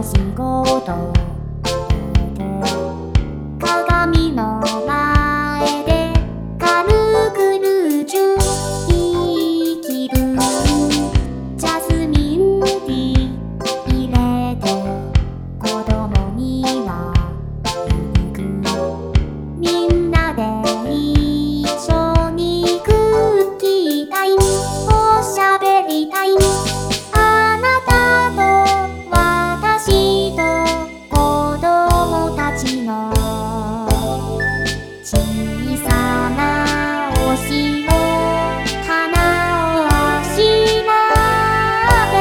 仕事で鏡の前で軽くルージュ生きるジャスミンティー入れて子供にはゆくみんなで一緒にクッキータイムおしゃべりタイムあなたと私と子供たちの小さなお城花をあしらべ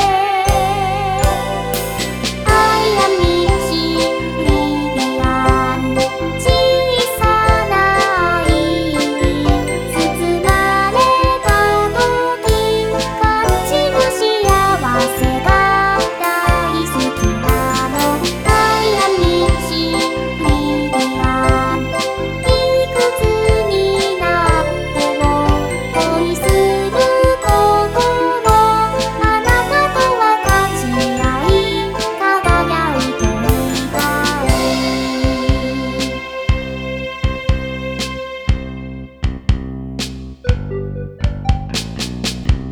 I am Michi Lilian 小さな愛に包まれた時感じる幸せが大好きなの I am Michi Lilian いくつになっても恋する心あなたと分かち合い輝いていた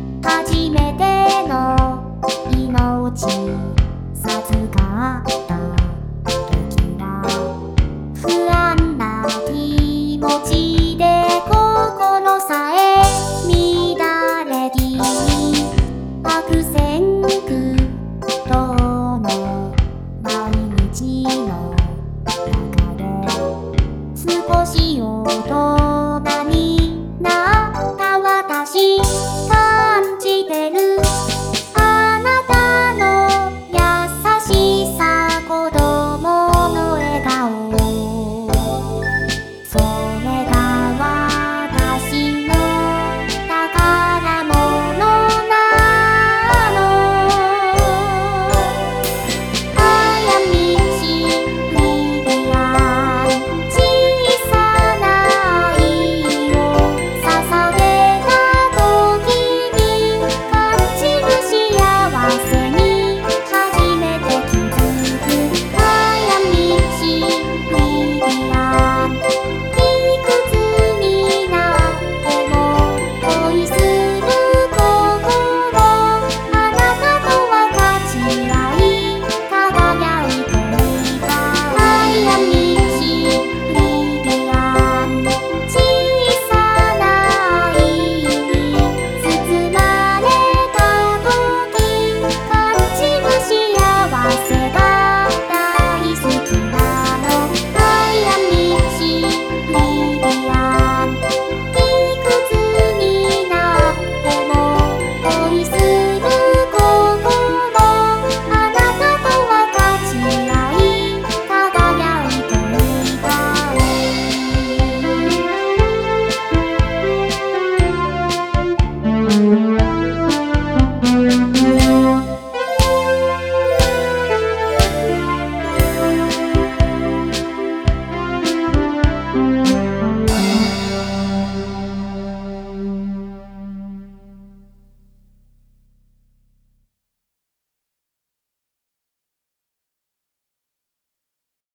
初めての命授かった